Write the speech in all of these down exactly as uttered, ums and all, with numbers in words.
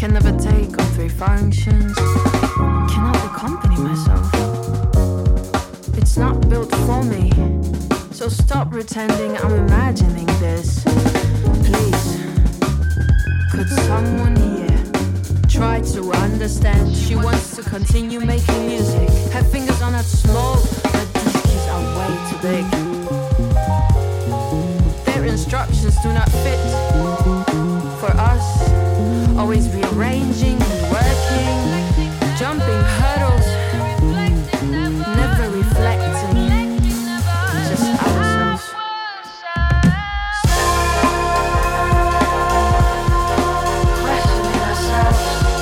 can never take on three functions. Cannot accompany myself. It's not built for me. So stop pretending I'm imagining this. Please, could someone here try to understand? She wants to continue making music. Her fingers are not small, but these keys are way too big. Their instructions do not fit for us. Always rearranging and working, jumping hurdles, never reflecting, just ourselves. Questioning ourselves.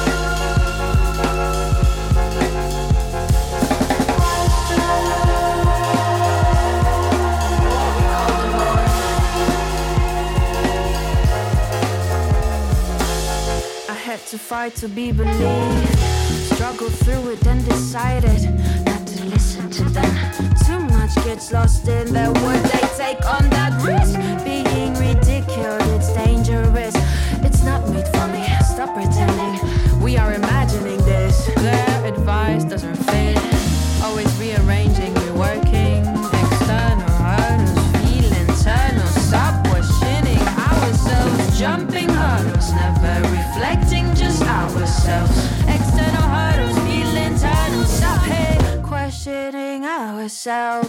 To fight to be believed, struggle through it and decided not to listen to them. Too much gets lost in their words, they take on that risk. Being ridiculed, it's dangerous. It's not made for me, stop pretending we are imagining this. Their advice doesn't fit, always rearranging, reworking. External hurdles, feel internal, stop questioning ourselves. Jumping hurdles, never reflecting, just ourselves. External hurdles, feel internal, stop hey, questioning ourselves.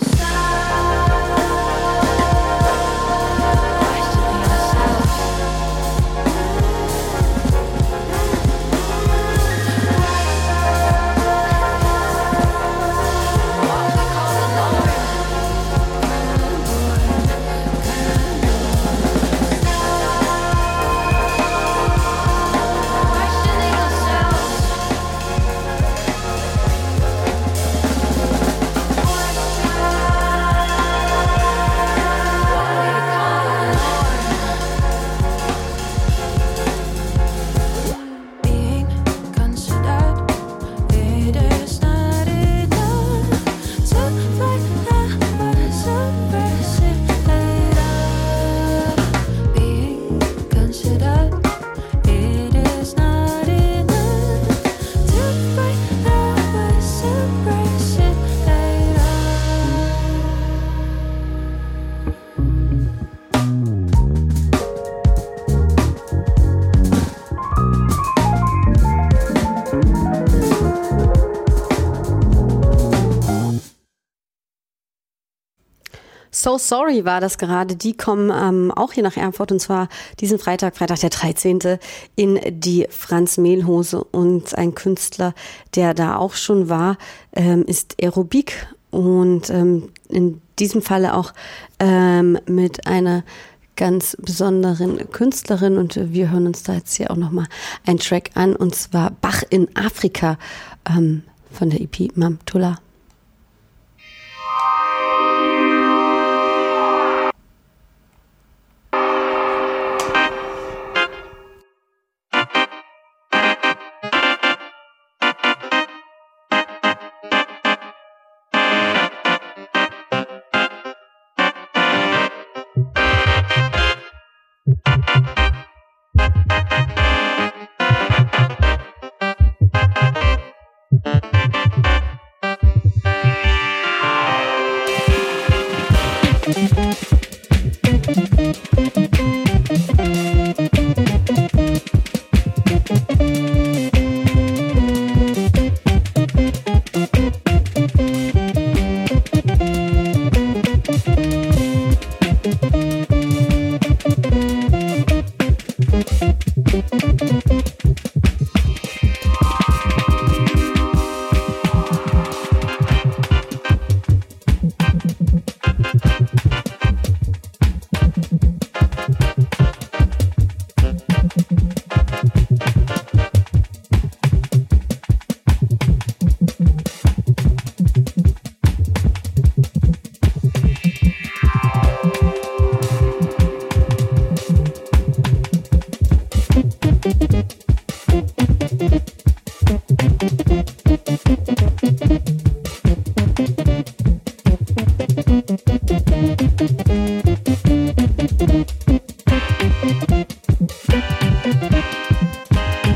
So Sorry war das gerade. Die kommen ähm, auch hier nach Erfurt und zwar diesen Freitag, Freitag der dreizehnte in die Franz Mehlhose. Und ein Künstler, der da auch schon war, ähm, ist Aerobik und ähm, in diesem Falle auch ähm, mit einer ganz besonderen Künstlerin. Und wir hören uns da jetzt hier auch nochmal einen Track an und zwar Bach in Afrika ähm, von der E P Mamtula. Thank you.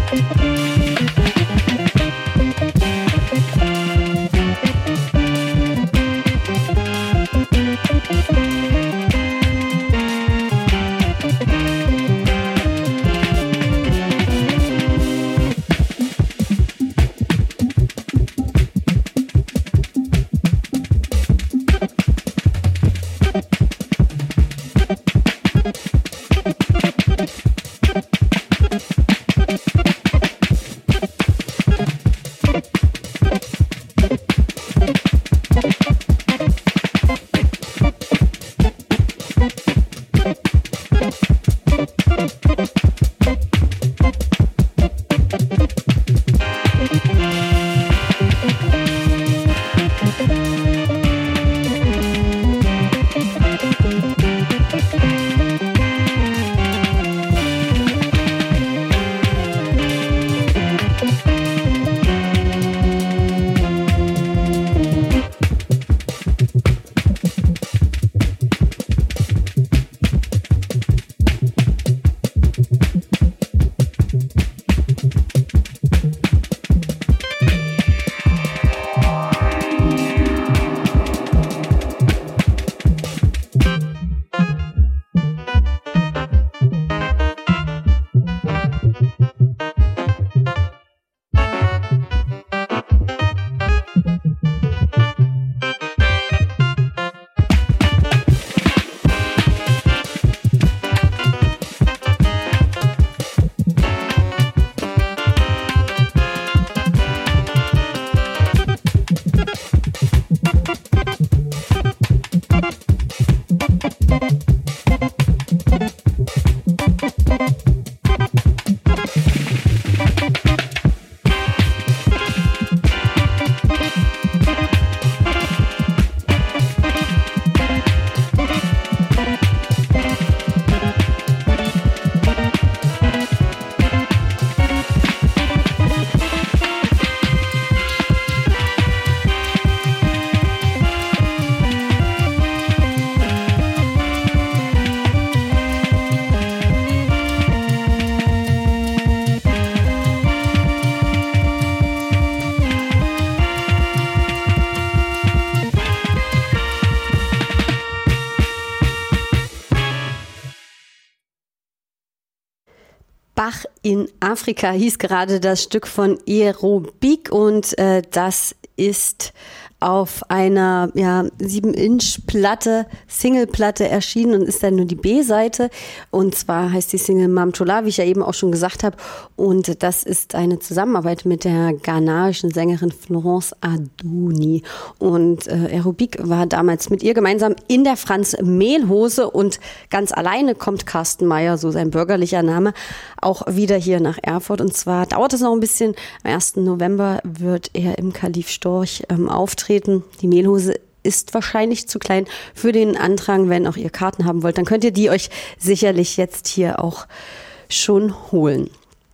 Bach in Afrika hieß gerade das Stück von Aerobic und äh, das ist auf einer ja, sieben Inch Platte, Singleplatte erschienen und ist dann nur die B-Seite. Und zwar heißt die Single Mamchola, wie ich ja eben auch schon gesagt habe. Und das ist eine Zusammenarbeit mit der ghanaischen Sängerin Florence Adouni. Und äh, Aerobic war damals mit ihr gemeinsam in der Franz-Mehl-Hose. Und ganz alleine kommt Carsten Meyer, so sein bürgerlicher Name, auch wieder hier nach Erfurt. Und zwar dauert es noch ein bisschen. Am ersten November wird er im Kalif Storch ähm, auftreten. Die Mehlhose ist wahrscheinlich zu klein für den Antrag. Wenn auch ihr Karten haben wollt, dann könnt ihr die euch sicherlich jetzt hier auch schon holen.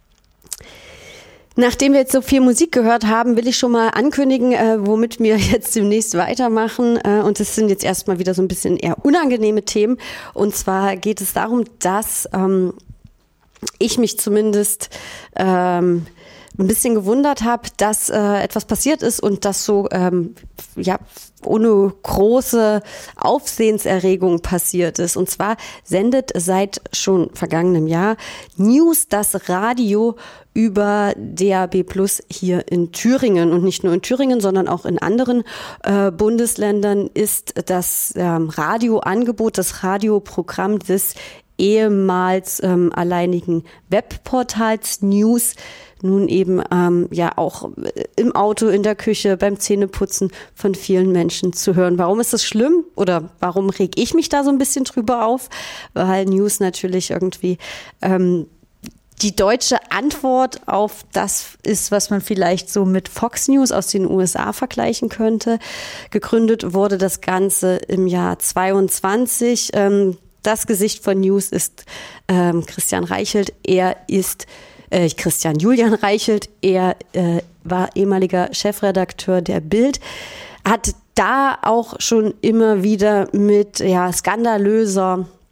Nachdem wir jetzt so viel Musik gehört haben, will ich schon mal ankündigen, äh, womit wir jetzt demnächst weitermachen. Äh, und das sind jetzt erstmal wieder so ein bisschen eher unangenehme Themen. Und zwar geht es darum, dass ähm, ich mich zumindest ähm, ein bisschen gewundert habe, dass äh, etwas passiert ist und das so ähm, ja ohne große Aufsehenserregung passiert ist. Und zwar sendet seit schon vergangenem Jahr News das Radio über D A B Plus hier in Thüringen. Und nicht nur in Thüringen, sondern auch in anderen äh, Bundesländern ist das ähm, Radioangebot, das Radioprogramm des ehemals ähm, alleinigen Webportals News nun eben ähm, ja auch im Auto, in der Küche, beim Zähneputzen von vielen Menschen zu hören. Warum ist das schlimm oder warum reg ich mich da so ein bisschen drüber auf? Weil News natürlich irgendwie ähm, die deutsche Antwort auf das ist, was man vielleicht so mit Fox News aus den U S A vergleichen könnte. Gegründet wurde das Ganze im Jahr zweiundzwanzig. Ähm, das Gesicht von News ist ähm, Christian Reichelt. Er ist Äh, Christian Julian Reichelt, er äh, war ehemaliger Chefredakteur der Bild, hat da auch schon immer wieder mit ja, skandalöser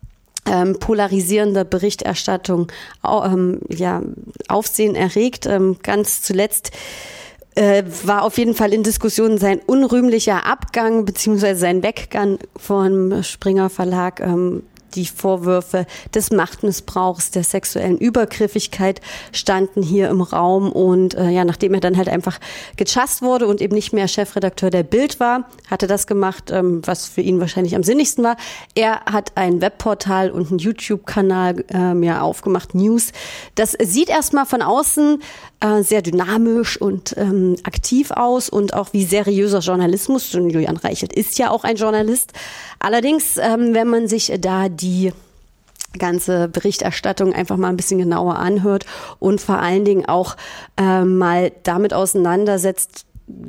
ähm, polarisierender Berichterstattung ähm, ja, Aufsehen erregt. Ähm, ganz zuletzt äh, war auf jeden Fall in Diskussionen sein unrühmlicher Abgang beziehungsweise sein Weggang vom Springer Verlag. Ähm, Die Vorwürfe des Machtmissbrauchs, der sexuellen Übergriffigkeit standen hier im Raum. Und äh, ja, nachdem er dann halt einfach gechasst wurde und eben nicht mehr Chefredakteur der Bild war, hat er das gemacht, ähm, was für ihn wahrscheinlich am sinnigsten war. Er hat ein Webportal und einen YouTube-Kanal ähm, ja, aufgemacht, News. Das sieht erstmal von außen äh, sehr dynamisch und ähm, aktiv aus und auch wie seriöser Journalismus. Und Julian Reichelt ist ja auch ein Journalist. Allerdings, ähm, wenn man sich da die ganze Berichterstattung einfach mal ein bisschen genauer anhört und vor allen Dingen auch äh, mal damit auseinandersetzt,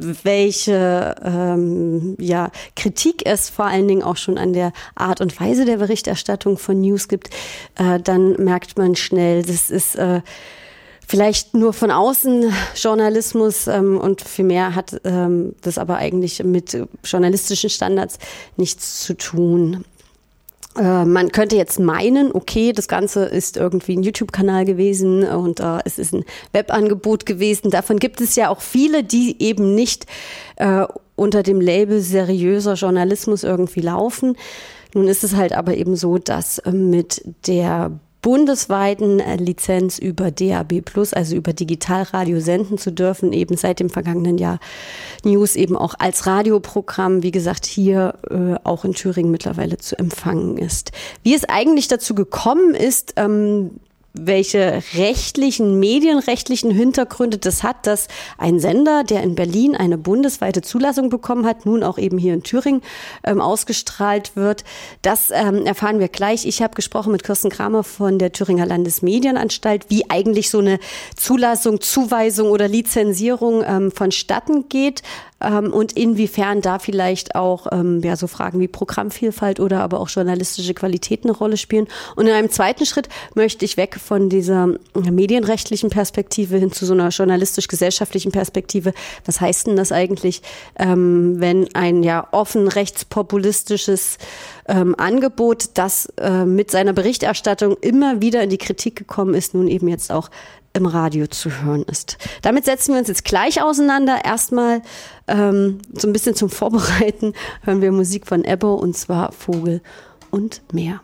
welche ähm, ja, Kritik es vor allen Dingen auch schon an der Art und Weise der Berichterstattung von News gibt, äh, dann merkt man schnell, das ist äh, vielleicht nur von außen Journalismus ähm, und vielmehr hat ähm, das aber eigentlich mit journalistischen Standards nichts zu tun. Äh, man könnte jetzt meinen, okay, das Ganze ist irgendwie ein YouTube-Kanal gewesen und äh, es ist ein Webangebot gewesen. Davon gibt es ja auch viele, die eben nicht äh, unter dem Label seriöser Journalismus irgendwie laufen. Nun ist es halt aber eben so, dass äh, mit der bundesweiten Lizenz über D A B plus, also über Digitalradio senden zu dürfen, eben seit dem vergangenen Jahr News eben auch als Radioprogramm, wie gesagt, hier äh, auch in Thüringen mittlerweile zu empfangen ist. Wie es eigentlich dazu gekommen ist, ähm, welche rechtlichen, medienrechtlichen Hintergründe das hat, dass ein Sender, der in Berlin eine bundesweite Zulassung bekommen hat, nun auch eben hier in Thüringen ähm, ausgestrahlt wird. Das ähm, erfahren wir gleich. Ich habe gesprochen mit Kirsten Kramer von der Thüringer Landesmedienanstalt, wie eigentlich so eine Zulassung, Zuweisung oder Lizenzierung ähm, vonstatten geht. Und inwiefern da vielleicht auch ähm, ja, so Fragen wie Programmvielfalt oder aber auch journalistische Qualität eine Rolle spielen. Und in einem zweiten Schritt möchte ich weg von dieser medienrechtlichen Perspektive hin zu so einer journalistisch-gesellschaftlichen Perspektive. Was heißt denn das eigentlich, ähm, wenn ein ja offen rechtspopulistisches ähm, Angebot, das äh, mit seiner Berichterstattung immer wieder in die Kritik gekommen ist, nun eben jetzt auch im Radio zu hören ist. Damit setzen wir uns jetzt gleich auseinander. Erstmal ähm, so ein bisschen zum Vorbereiten hören wir Musik von Ebbo und zwar Vogel und Meer.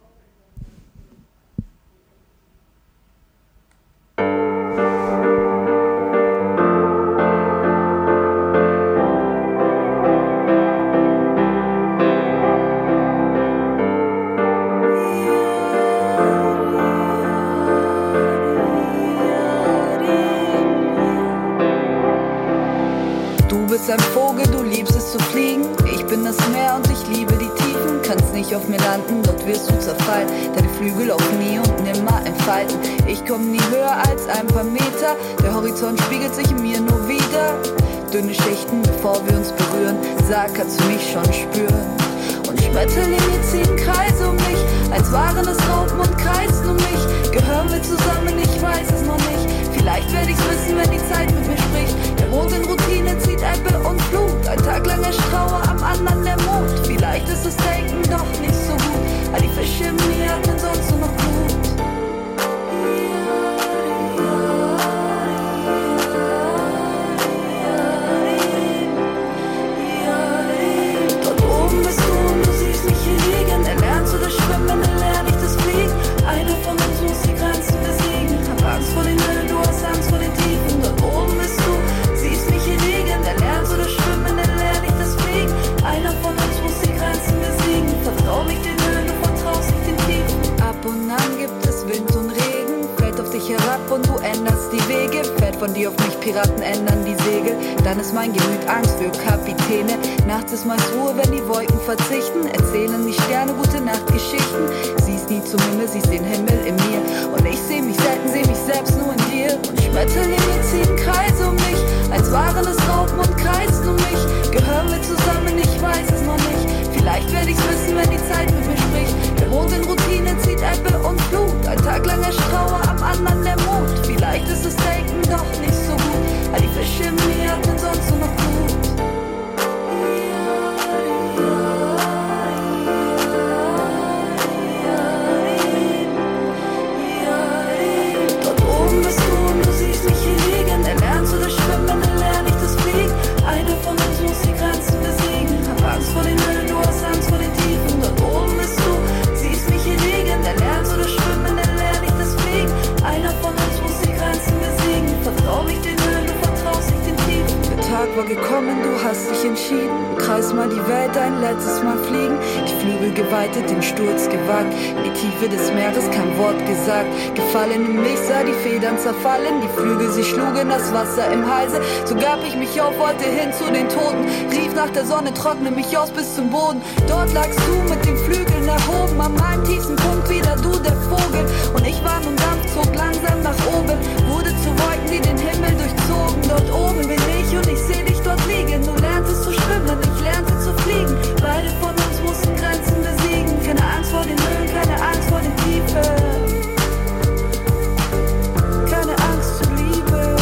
Du bist ein Vogel, du liebst es zu fliegen. Ich bin das Meer und ich liebe die Tiefen. Kannst nicht auf mir landen, dort wirst du zerfallen. Deine Flügel auf nie und nimmer entfalten. Ich komm nie höher als ein paar Meter. Der Horizont spiegelt sich in mir nur wieder. Dünne Schichten, bevor wir uns berühren. Sag, kannst du mich schon spüren? Und Schmetterlinge ziehen Kreise um mich, als waren es Raupen und kreisen um mich. Gehören wir zusammen, ich weiß es noch nicht. Vielleicht werde ich's wissen, wenn die Zeit mit mir spricht. Der Mond in Routine zieht Ebbe und Flut. Ein Tag lang ist Trauer, am anderen der Mut. Vielleicht ist das Denken doch nicht so gut. All die Fische im Meer atmen sonst nur noch Blut. Dort oben bist du und du siehst mich hier liegen. Erlernst du das Schwimmen, erlern ich das Fliegen. Einer von uns muss die Grenzen besiegen. Hab Angst vor den Höhen, du hast Angst vor den Tiefen. Dort oben bist du, siehst mich hier liegen. Erlernst du das Schwimmen, erlern ich das Fliegen. Einer von uns muss die Grenzen besiegen. Vertrau mich den Höhen, du vertraust nicht den Tiefen. Ab und an gibt es Wind und Regen. Fällt auf dich herab und du änderst die Wege. Fällt von dir auf mich, Piraten ändern die Segel. Dann ist mein Gemüt Angst für Kapitäne. Nachts ist meist Ruhe, wenn die Wolken verzichten. Erzählen die Sterne gute Nachtgeschichten. Siehst nie zum Himmel, siehst den Himmel in mir. Und ich seh mich selten, seh mich selbst nur in dir. Und Schmetterlinge ziehen Kreise um mich, als waren es Raupen und kreisen um mich. Gehören wir zusammen, ich weiß es noch nicht. Vielleicht werde ich's wissen, wenn die Zeit mit mir spricht. Der Mond in Routine zieht Ebbe und Flut. Ein Tag lang ist Trauer, am anderen der Mut. Vielleicht ist das Denken doch nicht so gut. All die Fische im Meer atmen sonst nur noch Blut. war gekommen, du hast dich entschieden. Kreis mal die Welt, ein letztes Mal fliegen. Die Flügel geweitet, den Sturz gewagt. In die Tiefe des Meeres kein Wort gesagt. Gefallen im Licht, sah die Federn zerfallen. Die Flügel, sie schlugen das Wasser im Halse. So gab ich mich auf, wollte hin zu den Toten. Rief nach der Sonne, trockne mich aus bis zum Boden. Dort lagst du mit den Flügeln erhoben. An meinem tiefsten Punkt wieder du, der Vogel. Und ich war nun Dampf, zog langsam nach oben. Wurde zu Wolken, die den Himmel durchzogen. Dort oben bin ich und ich seh dich dort liegen. Du lernst zu schwimmen, ich lernte zu fliegen. Beide von uns mussten Grenzen besiegen. Keine Angst vor den Höhen, keine Angst vor den Tiefen. Keine Angst zur Liebe.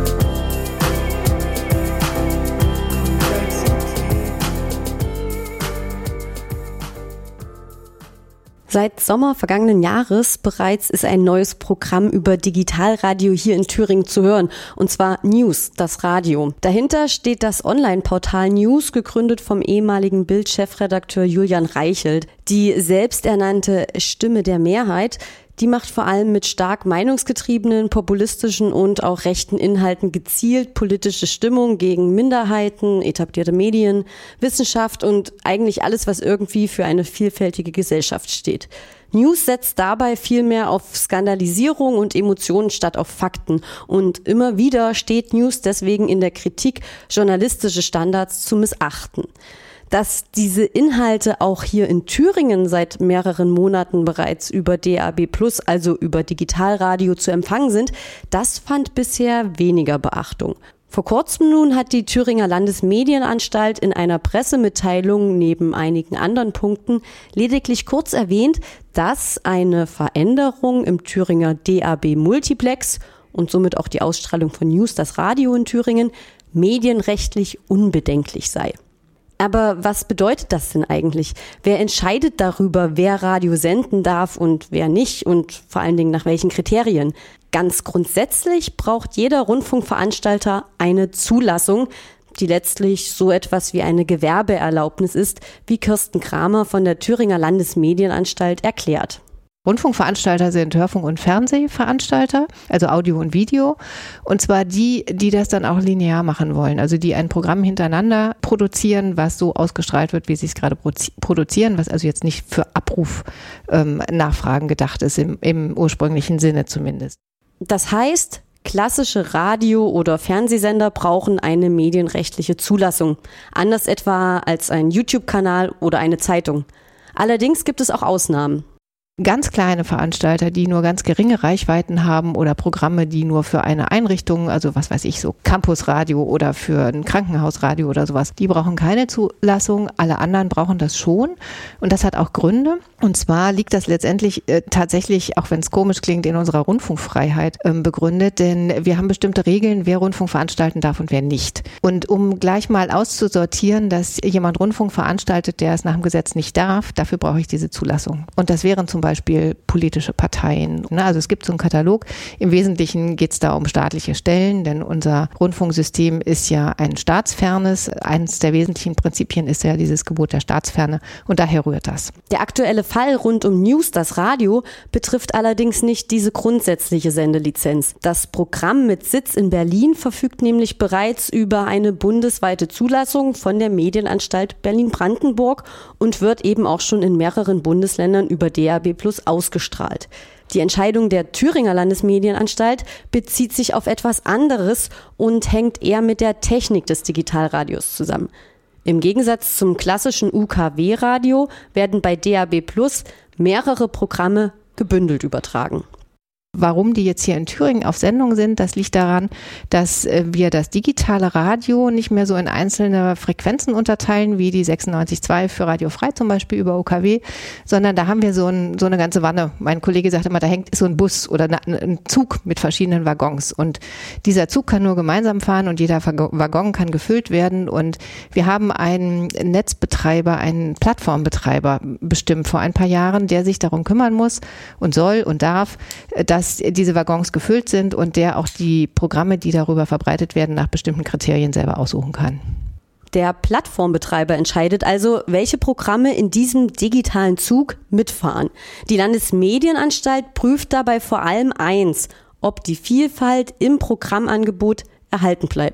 Seit Sommer vergangenen Jahres bereits ist ein neues Programm über Digitalradio hier in Thüringen zu hören, und zwar News, das Radio. Dahinter steht das Online-Portal News, gegründet vom ehemaligen Bild-Chefredakteur Julian Reichelt. Die selbsternannte Stimme der Mehrheit, die macht vor allem mit stark meinungsgetriebenen, populistischen und auch rechten Inhalten gezielt politische Stimmung gegen Minderheiten, etablierte Medien, Wissenschaft und eigentlich alles, was irgendwie für eine vielfältige Gesellschaft steht. News setzt dabei vielmehr auf Skandalisierung und Emotionen statt auf Fakten. Und immer wieder steht News deswegen in der Kritik, journalistische Standards zu missachten. Dass diese Inhalte auch hier in Thüringen seit mehreren Monaten bereits über D A B plus, also über Digitalradio, zu empfangen sind, das fand bisher weniger Beachtung. Vor kurzem nun hat die Thüringer Landesmedienanstalt in einer Pressemitteilung neben einigen anderen Punkten lediglich kurz erwähnt, dass eine Veränderung im Thüringer D A B Multiplex und somit auch die Ausstrahlung von News, das Radio in Thüringen, medienrechtlich unbedenklich sei. Aber was bedeutet das denn eigentlich? Wer entscheidet darüber, wer Radio senden darf und wer nicht und vor allen Dingen nach welchen Kriterien? Ganz grundsätzlich braucht jeder Rundfunkveranstalter eine Zulassung, die letztlich so etwas wie eine Gewerbeerlaubnis ist, wie Kirsten Kramer von der Thüringer Landesmedienanstalt erklärt. Rundfunkveranstalter sind Hörfunk- und Fernsehveranstalter, also Audio und Video. Und zwar die, die das dann auch linear machen wollen. Also die ein Programm hintereinander produzieren, was so ausgestrahlt wird, wie sie es gerade produzieren, was also jetzt nicht für Abruf-Nachfragen ähm, gedacht ist, im, im ursprünglichen Sinne zumindest. Das heißt, klassische Radio- oder Fernsehsender brauchen eine medienrechtliche Zulassung. Anders etwa als ein YouTube-Kanal oder eine Zeitung. Allerdings gibt es auch Ausnahmen. Ganz kleine Veranstalter, die nur ganz geringe Reichweiten haben oder Programme, die nur für eine Einrichtung, also was weiß ich, so Campusradio oder für ein Krankenhausradio oder sowas, die brauchen keine Zulassung. Alle anderen brauchen das schon. Und das hat auch Gründe. Und zwar liegt das letztendlich äh, tatsächlich, auch wenn es komisch klingt, in unserer Rundfunkfreiheit ähm, begründet. Denn wir haben bestimmte Regeln, wer Rundfunk veranstalten darf und wer nicht. Und um gleich mal auszusortieren, dass jemand Rundfunk veranstaltet, der es nach dem Gesetz nicht darf, dafür brauche ich diese Zulassung. Und das wären zum Beispiel politische Parteien. Also es gibt so einen Katalog. Im Wesentlichen geht es da um staatliche Stellen, denn unser Rundfunksystem ist ja ein staatsfernes. Eines der wesentlichen Prinzipien ist ja dieses Gebot der Staatsferne und daher rührt das. Der aktuelle Fall rund um News, das Radio, betrifft allerdings nicht diese grundsätzliche Sendelizenz. Das Programm mit Sitz in Berlin verfügt nämlich bereits über eine bundesweite Zulassung von der Medienanstalt Berlin-Brandenburg und wird eben auch schon in mehreren Bundesländern über D A B plus ausgestrahlt. Die Entscheidung der Thüringer Landesmedienanstalt bezieht sich auf etwas anderes und hängt eher mit der Technik des Digitalradios zusammen. Im Gegensatz zum klassischen U K W-Radio werden bei D A B plus mehrere Programme gebündelt übertragen. Warum die jetzt hier in Thüringen auf Sendung sind, das liegt daran, dass wir das digitale Radio nicht mehr so in einzelne Frequenzen unterteilen, wie die sechsundneunzig Komma zwei für Radio Frei zum Beispiel über U K W, sondern da haben wir so, ein, so eine ganze Wanne. Mein Kollege sagt immer, da hängt so ein Bus oder ein Zug mit verschiedenen Waggons und dieser Zug kann nur gemeinsam fahren und jeder Waggon kann gefüllt werden und wir haben einen Netzbetreiber, einen Plattformbetreiber bestimmt vor ein paar Jahren, der sich darum kümmern muss und soll und darf, dass diese Waggons gefüllt sind und der auch die Programme, die darüber verbreitet werden, nach bestimmten Kriterien selber aussuchen kann. Der Plattformbetreiber entscheidet also, welche Programme in diesem digitalen Zug mitfahren. Die Landesmedienanstalt prüft dabei vor allem eins, ob die Vielfalt im Programmangebot erhalten bleibt.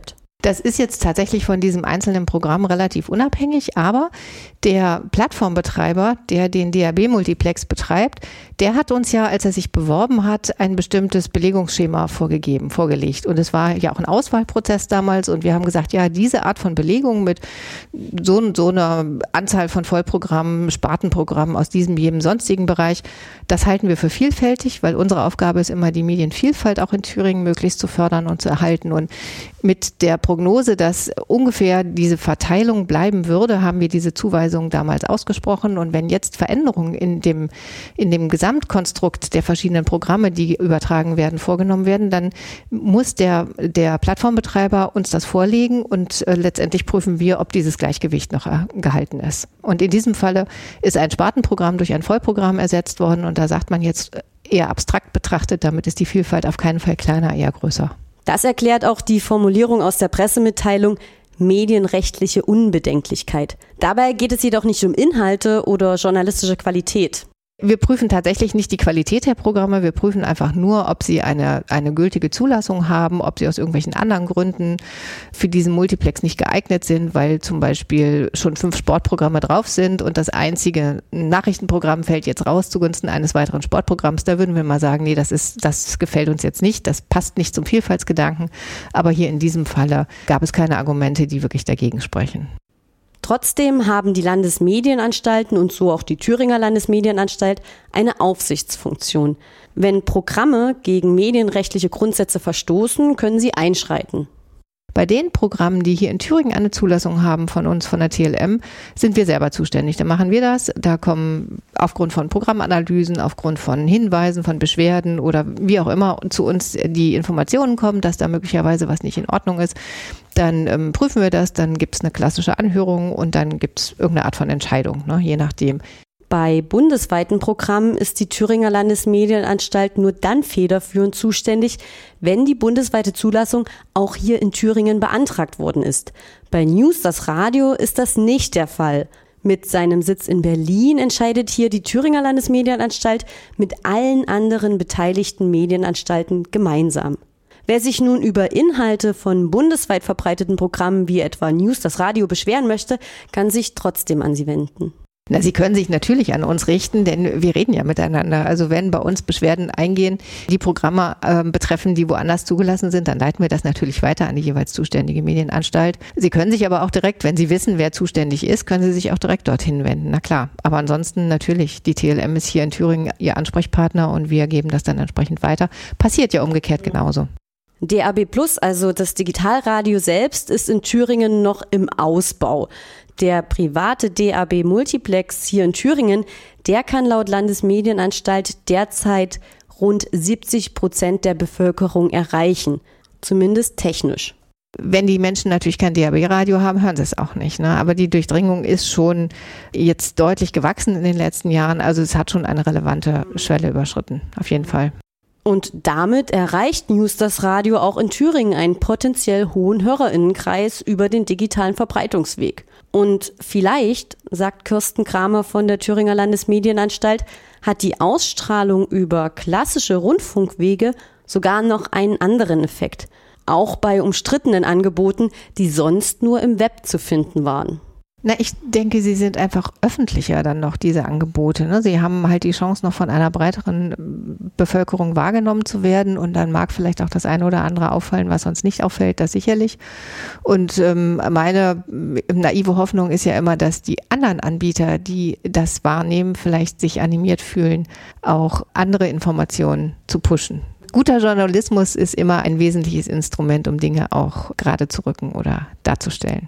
Das ist jetzt tatsächlich von diesem einzelnen Programm relativ unabhängig, aber der Plattformbetreiber, der den D A B-Multiplex betreibt, der hat uns ja, als er sich beworben hat, ein bestimmtes Belegungsschema vorgegeben, vorgelegt. Und es war ja auch ein Auswahlprozess damals und wir haben gesagt, ja, diese Art von Belegung mit so, so einer Anzahl von Vollprogrammen, Spartenprogrammen aus diesem, jedem sonstigen Bereich, das halten wir für vielfältig, weil unsere Aufgabe ist immer, die Medienvielfalt auch in Thüringen möglichst zu fördern und zu erhalten. Und mit der Prognose, dass ungefähr diese Verteilung bleiben würde, haben wir diese Zuweisung damals ausgesprochen. Und wenn jetzt Veränderungen in dem, in dem Gesamtkonstrukt der verschiedenen Programme, die übertragen werden, vorgenommen werden, dann muss der, der Plattformbetreiber uns das vorlegen und äh, letztendlich prüfen wir, ob dieses Gleichgewicht noch äh, gehalten ist. Und in diesem Falle ist ein Spartenprogramm durch ein Vollprogramm ersetzt worden und da sagt man jetzt eher abstrakt betrachtet, damit ist die Vielfalt auf keinen Fall kleiner, eher größer. Das erklärt auch die Formulierung aus der Pressemitteilung medienrechtliche Unbedenklichkeit. Dabei geht es jedoch nicht um Inhalte oder journalistische Qualität. Wir prüfen tatsächlich nicht die Qualität der Programme, wir prüfen einfach nur, ob sie eine, eine gültige Zulassung haben, ob sie aus irgendwelchen anderen Gründen für diesen Multiplex nicht geeignet sind, weil zum Beispiel schon fünf Sportprogramme drauf sind und das einzige Nachrichtenprogramm fällt jetzt raus zugunsten eines weiteren Sportprogramms. Da würden wir mal sagen, nee, das ist, das gefällt uns jetzt nicht, das passt nicht zum Vielfaltsgedanken. Aber hier in diesem Falle gab es keine Argumente, die wirklich dagegen sprechen. Trotzdem haben die Landesmedienanstalten und so auch die Thüringer Landesmedienanstalt eine Aufsichtsfunktion. Wenn Programme gegen medienrechtliche Grundsätze verstoßen, können sie einschreiten. Bei den Programmen, die hier in Thüringen eine Zulassung haben von uns, von der T L M, sind wir selber zuständig. Da machen wir das. Da kommen aufgrund von Programmanalysen, aufgrund von Hinweisen, von Beschwerden oder wie auch immer zu uns die Informationen kommen, dass da möglicherweise was nicht in Ordnung ist. Dann ähm, prüfen wir das, dann gibt es eine klassische Anhörung und dann gibt es irgendeine Art von Entscheidung, ne, je nachdem. Bei bundesweiten Programmen ist die Thüringer Landesmedienanstalt nur dann federführend zuständig, wenn die bundesweite Zulassung auch hier in Thüringen beantragt worden ist. Bei News, das Radio, ist das nicht der Fall. Mit seinem Sitz in Berlin entscheidet hier die Thüringer Landesmedienanstalt mit allen anderen beteiligten Medienanstalten gemeinsam. Wer sich nun über Inhalte von bundesweit verbreiteten Programmen wie etwa News, das Radio beschweren möchte, kann sich trotzdem an sie wenden. Na, Sie können sich natürlich an uns richten, denn wir reden ja miteinander. Also wenn bei uns Beschwerden eingehen, die Programme äh, betreffen, die woanders zugelassen sind, dann leiten wir das natürlich weiter an die jeweils zuständige Medienanstalt. Sie können sich aber auch direkt, wenn Sie wissen, wer zuständig ist, können Sie sich auch direkt dorthin wenden. Na klar, aber ansonsten natürlich, die T L M ist hier in Thüringen Ihr Ansprechpartner und wir geben das dann entsprechend weiter. Passiert ja umgekehrt genauso. D A B Plus, also das Digitalradio selbst, ist in Thüringen noch im Ausbau. Der private D A B-Multiplex hier in Thüringen, der kann laut Landesmedienanstalt derzeit rund siebzig Prozent der Bevölkerung erreichen, zumindest technisch. Wenn die Menschen natürlich kein D A B-Radio haben, hören sie es auch nicht, ne? Aber die Durchdringung ist schon jetzt deutlich gewachsen in den letzten Jahren. Also es hat schon eine relevante Schwelle überschritten, auf jeden Fall. Und damit erreicht News das Radio auch in Thüringen einen potenziell hohen HörerInnenkreis über den digitalen Verbreitungsweg. Und vielleicht, sagt Kirsten Kramer von der Thüringer Landesmedienanstalt, hat die Ausstrahlung über klassische Rundfunkwege sogar noch einen anderen Effekt. Auch bei umstrittenen Angeboten, die sonst nur im Web zu finden waren. Na, ich denke, sie sind einfach öffentlicher dann noch, diese Angebote, ne? Sie haben halt die Chance, noch von einer breiteren Bevölkerung wahrgenommen zu werden und dann mag vielleicht auch das eine oder andere auffallen, was sonst nicht auffällt, das sicherlich. Und ähm, meine naive Hoffnung ist ja immer, dass die anderen Anbieter, die das wahrnehmen, vielleicht sich animiert fühlen, auch andere Informationen zu pushen. Guter Journalismus ist immer ein wesentliches Instrument, um Dinge auch gerade zu rücken oder darzustellen.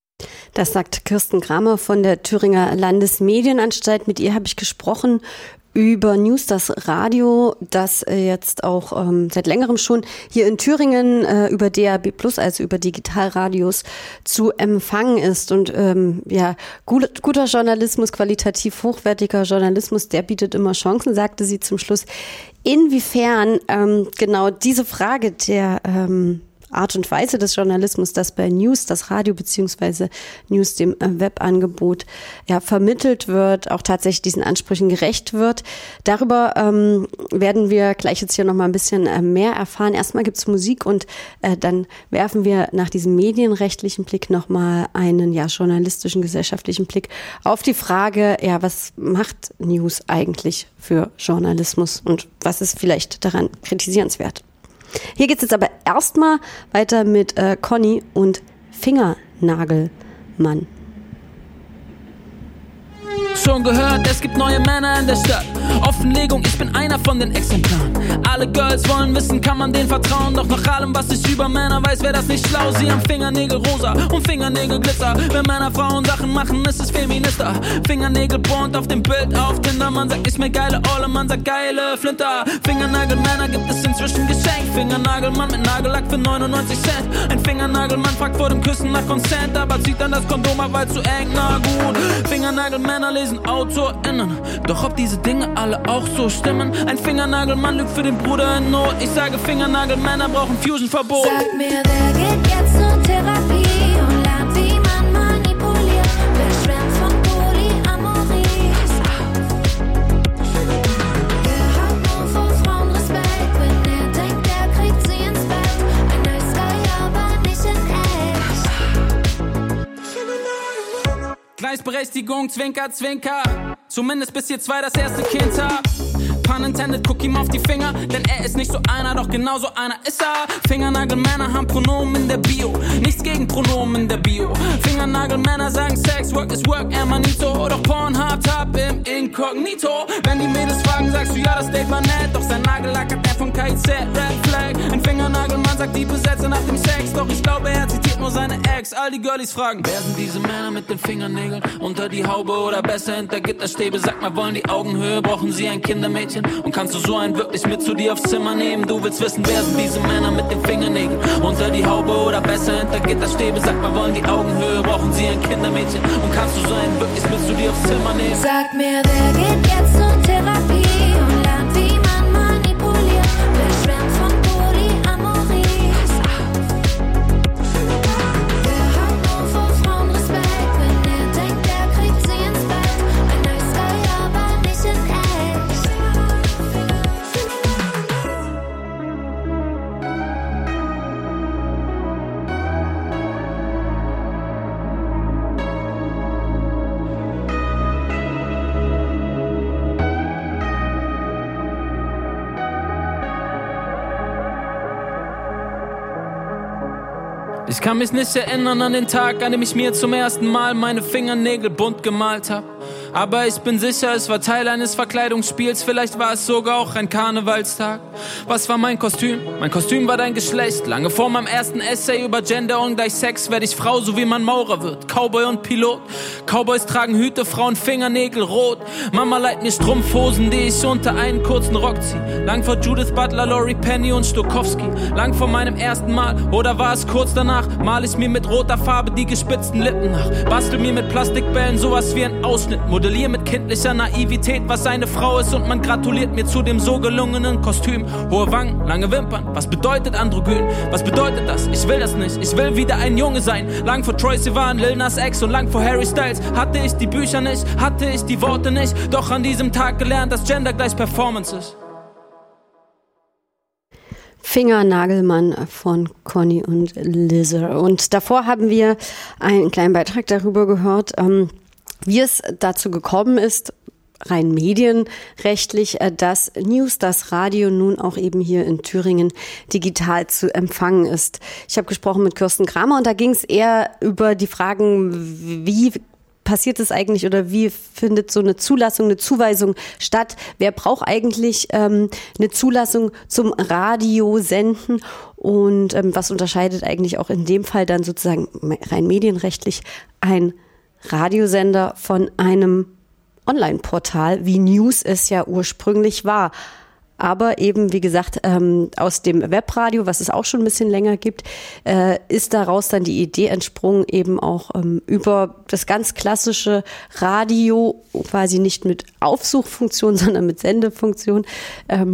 Das sagt Kirsten Kramer von der Thüringer Landesmedienanstalt. Mit ihr habe ich gesprochen über News, das Radio, das jetzt auch ähm, seit längerem schon hier in Thüringen äh, über D A B Plus, also über Digitalradios, zu empfangen ist. Und ähm, ja, gut, guter Journalismus, qualitativ hochwertiger Journalismus, der bietet immer Chancen, sagte sie zum Schluss. Inwiefern ähm, genau diese Frage der ähm, Art und Weise des Journalismus, das bei News, das Radio beziehungsweise News, dem Webangebot, ja, vermittelt wird, auch tatsächlich diesen Ansprüchen gerecht wird. Darüber ähm, werden wir gleich jetzt hier noch mal ein bisschen äh, mehr erfahren. Erstmal gibt's Musik und äh, dann werfen wir nach diesem medienrechtlichen Blick noch mal einen ja journalistischen, gesellschaftlichen Blick auf die Frage, ja, was macht News eigentlich für Journalismus und was ist vielleicht daran kritisierenswert? Hier geht's jetzt aber erstmal weiter mit äh, Conny und Fingernagelmann. Schon gehört, es gibt neue Männer in der Stadt. Offenlegung, ich bin einer von den Exemplaren. Alle Girls wollen wissen, kann man denen vertrauen? Doch nach allem, was ich über Männer weiß, wäre das nicht schlau. Sie haben Fingernägel rosa und Fingernägel Glitzer. Wenn Männer Frauen Sachen machen, ist es Feminister. Fingernägel bunt auf dem Bild auf Tinder. Man sagt, ich mir geile Olle, man sagt geile Flinter. Fingernagelmänner gibt es inzwischen geschenkt. Fingernagelmann mit Nagellack für neunundneunzig Cent. Ein Fingernagelmann fragt vor dem Küssen nach Consent, aber zieht dann das Kondom ab, weil zu eng, na gut. Fingernagelmänner lesen AutorInnen. Doch ob diese Dinge alle auch so stimmen? Ein Fingernagelmann lügt für den Bruder in Not. Ich sage, Fingernagelmänner brauchen Fusion-Verbot. Sag mir, wer geht jetzt zur Therapie und lernt, wie man manipuliert? Wer schwärmt von Polyamorie? Wer hat nur vor Frauen Respekt, wenn er denkt, er kriegt sie ins Bett? Ein Nice Guy, aber nicht in echt. Gleichberechtigung, Zwinker, Zwinker. Zumindest bis ihr zwei das erste Kind habt. Pun intended, guck ihm auf die Finger, denn er ist nicht so einer, doch genauso einer ist er. Fingernagelmänner haben Pronomen in der Bio, nichts gegen Pronomen in der Bio. Fingernagelmänner sagen Sex, Work is Work, er manito. Doch Pornhub hab im Inkognito. Wenn die Mädels fragen, sagst du, ja, das Date war nett. Doch sein Nagellack hat er von K I Z, Red Flag. Ein Fingernagelmann sagt, die besetze nach dem Sex. Doch ich glaube, er zitiert nur seine Ex. All die Girlies fragen, wer sind diese Männer mit den Fingernägeln? Unter die Haube oder besser hinter Gitterstäbe? Sag mal, wollen die Augenhöhe, brauchen sie ein Kindermädchen? Und kannst du so einen wirklich mit zu dir aufs Zimmer nehmen? Du willst wissen, wer sind diese Männer mit den Fingernägeln? Unter die Haube oder besser hinter Gitterstäbe? Sag mal, wollen die Augenhöhe, brauchen sie ein Kindermädchen? Und kannst du so einen wirklich mit zu dir aufs Zimmer nehmen? Sag mir, wer geht jetzt zur Therapie und lernt, wie man manipuliert? Wer schwärmt von Polyamorie? Wer hat nur vor Frauen Respekt, wenn er denkt, er kriegt sie ins Bett? Ein Nice Guy, aber nicht in echt. Ich kann mich nicht erinnern an den Tag, an dem ich mir zum ersten Mal meine Fingernägel bunt gemalt hab. Aber ich bin sicher, es war Teil eines Verkleidungsspiels, vielleicht war es sogar auch ein Karnevalstag. Was war mein Kostüm? Mein Kostüm war dein Geschlecht. Lange vor meinem ersten Essay über Gender und gleich Sex werd ich Frau, so wie man Maurer wird. Cowboy und Pilot. Cowboys tragen Hüte, Frauen Fingernägel rot. Mama leiht mir Strumpfhosen, die ich unter einen kurzen Rock zieh. Lang vor Judith Butler, Laurie Penny und Stokowski. Lang vor meinem ersten Mal, oder war es kurz danach? Mal ich mir mit roter Farbe die gespitzten Lippen nach. Bastel mir mit Plastikbällen sowas wie ein Ausschnitt. Modellier mit kindlicher Naivität, was eine Frau ist, und man gratuliert mir zu dem so gelungenen Kostüm. Hohe Wangen, lange Wimpern, was bedeutet androgyn? Was bedeutet das? Ich will das nicht, ich will wieder ein Junge sein. Lang vor Troye Sivan, Lil Nas X und lang vor Harry Styles hatte ich die Bücher nicht, hatte ich die Worte nicht, doch an diesem Tag gelernt, dass Gender gleich Performance ist. Fingernagelmann von Conny und Lizzer. Und davor haben wir einen kleinen Beitrag darüber gehört, ähm, wie es dazu gekommen ist, rein medienrechtlich, dass News, das Radio nun auch eben hier in Thüringen digital zu empfangen ist. Ich habe gesprochen mit Kirsten Kramer und da ging es eher über die Fragen, wie passiert es eigentlich oder wie findet so eine Zulassung, eine Zuweisung statt? Wer braucht eigentlich ähm, eine Zulassung zum Radiosenden? Und ähm, was unterscheidet eigentlich auch in dem Fall dann sozusagen rein medienrechtlich ein Radiosender von einem Online-Portal, wie News es ja ursprünglich war? Aber eben, wie gesagt, ähm, aus dem Webradio, was es auch schon ein bisschen länger gibt, äh, ist daraus dann die Idee entsprungen, eben auch ähm, über das ganz klassische Radio, quasi nicht mit Aufsuchfunktion, sondern mit Sendefunktion, ähm,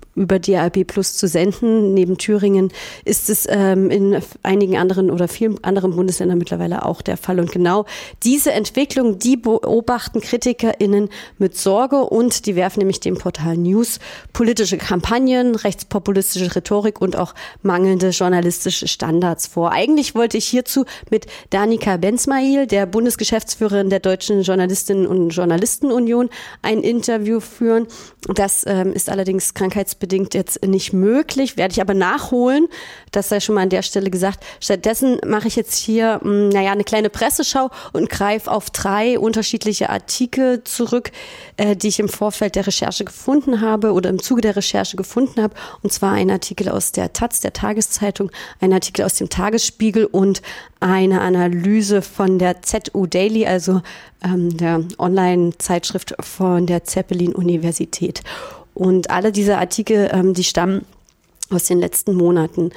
über D A B Plus zu senden. Neben Thüringen ist es ähm, in einigen anderen oder vielen anderen Bundesländern mittlerweile auch der Fall. Und genau diese Entwicklung, die beobachten KritikerInnen mit Sorge und die werfen nämlich dem Portal News politische Kampagnen, rechtspopulistische Rhetorik und auch mangelnde journalistische Standards vor. Eigentlich wollte ich hierzu mit Danica Benzmail, der Bundesgeschäftsführerin der Deutschen Journalistinnen und Journalistenunion, ein Interview führen. Das ähm, ist allerdings krankheitsbedingt jetzt nicht möglich, werde ich aber nachholen. Das sei schon mal an der Stelle gesagt. Stattdessen mache ich jetzt hier, mh, naja, eine kleine Presseschau und greife auf drei unterschiedliche Artikel zurück, äh, die ich im Vorfeld der Recherche gefunden habe oder im Zuge der Recherche gefunden habe. Und zwar ein Artikel aus der Taz, der Tageszeitung, ein Artikel aus dem Tagesspiegel und eine Analyse von der Z U Daily, also ähm, der Online-Zeitschrift von der Zeppelin-Universität. Und alle diese Artikel, ähm, die stammen aus den letzten Monaten.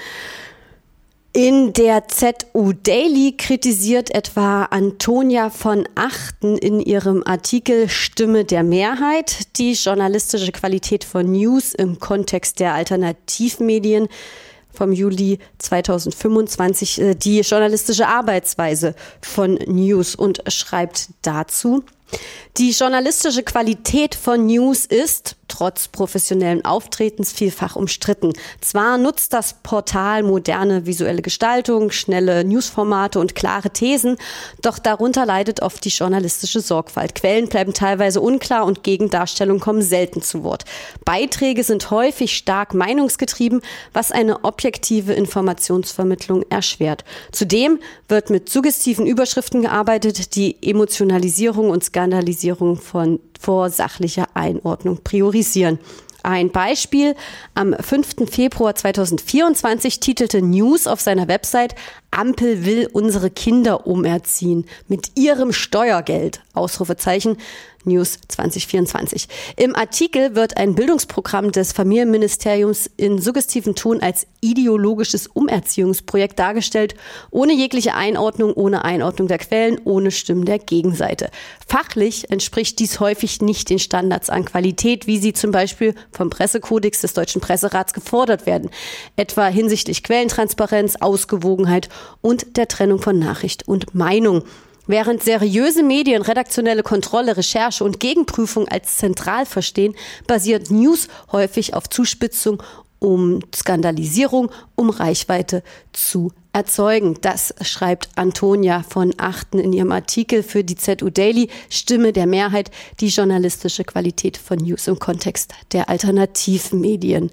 In der Z U Daily kritisiert etwa Antonia von Achten in ihrem Artikel Stimme der Mehrheit die journalistische Qualität von News im Kontext der Alternativmedien vom Juli zweitausendfünfundzwanzig, die journalistische Arbeitsweise von News und schreibt dazu: Die journalistische Qualität von News ist, trotz professionellen Auftretens, vielfach umstritten. Zwar nutzt das Portal moderne visuelle Gestaltung, schnelle Newsformate und klare Thesen, doch darunter leidet oft die journalistische Sorgfalt. Quellen bleiben teilweise unklar und Gegendarstellungen kommen selten zu Wort. Beiträge sind häufig stark meinungsgetrieben, was eine objektive Informationsvermittlung erschwert. Zudem wird mit suggestiven Überschriften gearbeitet, die Emotionalisierung und Skandalisierung von vor sachlicher Einordnung priorisieren. Ein Beispiel: Am fünften Februar zweitausendvierundzwanzig titelte News auf seiner Website: Ampel will unsere Kinder umerziehen mit ihrem Steuergeld. Ausrufezeichen. News zwanzig vierundzwanzig. Im Artikel wird ein Bildungsprogramm des Familienministeriums in suggestiven Ton als ideologisches Umerziehungsprojekt dargestellt, ohne jegliche Einordnung, ohne Einordnung der Quellen, ohne Stimmen der Gegenseite. Fachlich entspricht dies häufig nicht den Standards an Qualität, wie sie zum Beispiel vom Pressekodex des Deutschen Presserats gefordert werden, etwa hinsichtlich Quellentransparenz, Ausgewogenheit und der Trennung von Nachricht und Meinung. Während seriöse Medien redaktionelle Kontrolle, Recherche und Gegenprüfung als zentral verstehen, basiert News häufig auf Zuspitzung, um Skandalisierung, um Reichweite zu erzeugen. Das schreibt Antonia von Achten in ihrem Artikel für die Z U Daily, Stimme der Mehrheit, die journalistische Qualität von News im Kontext der Alternativmedien.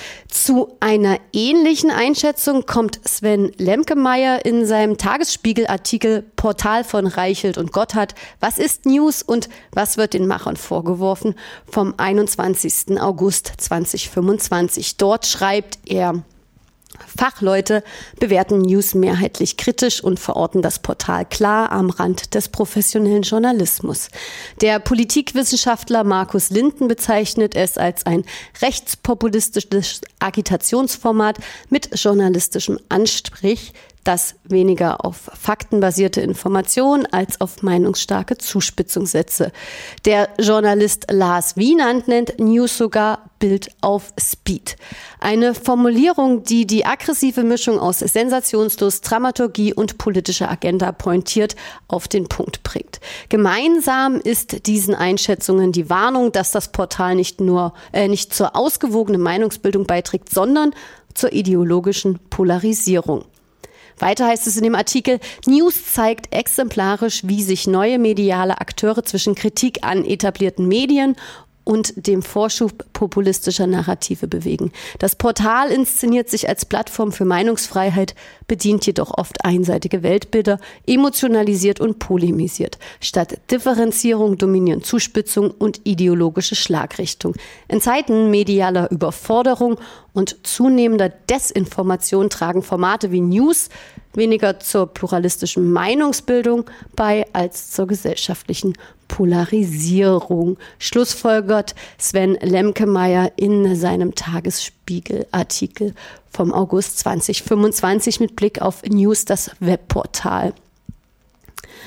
Zu einer ähnlichen Einschätzung kommt Sven Lemkemeyer in seinem Tagesspiegel-Artikel Portal von Reichelt und Gotthard. Was ist News und was wird den Machern vorgeworfen? Vom einundzwanzigsten August zweitausendfünfundzwanzig. Dort schreibt er: Fachleute bewerten News mehrheitlich kritisch und verorten das Portal klar am Rand des professionellen Journalismus. Der Politikwissenschaftler Markus Linden bezeichnet es als ein rechtspopulistisches Agitationsformat mit journalistischem Anstrich, das weniger auf faktenbasierte Informationen als auf meinungsstarke Zuspitzung setze. Der Journalist Lars Wienand nennt News sogar Bild auf Speed. Eine Formulierung, die die aggressive Mischung aus Sensationslust, Dramaturgie und politischer Agenda pointiert auf den Punkt bringt. Gemeinsam ist diesen Einschätzungen die Warnung, dass das Portal nicht nur äh, nicht zur ausgewogenen Meinungsbildung beiträgt, sondern zur ideologischen Polarisierung. Weiter heißt es in dem Artikel: News zeigt exemplarisch, wie sich neue mediale Akteure zwischen Kritik an etablierten Medien und dem Vorschub populistischer Narrative bewegen. Das Portal inszeniert sich als Plattform für Meinungsfreiheit, bedient jedoch oft einseitige Weltbilder, emotionalisiert und polemisiert. Statt Differenzierung dominieren Zuspitzung und ideologische Schlagrichtung. In Zeiten medialer Überforderung und zunehmender Desinformation tragen Formate wie News weniger zur pluralistischen Meinungsbildung bei als zur gesellschaftlichen Polarisierung, schlussfolgert Sven Lemkemeyer in seinem Tagesspiegel-Artikel vom August zweitausendfünfundzwanzig mit Blick auf News, das Webportal.